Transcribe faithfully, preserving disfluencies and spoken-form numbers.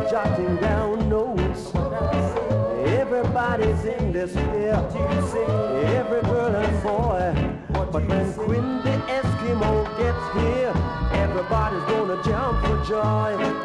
jotting down notes. Everybody's in despair, every girl and boy. But when Quinn the Eskimo gets here, everybody's gonna jump for joy.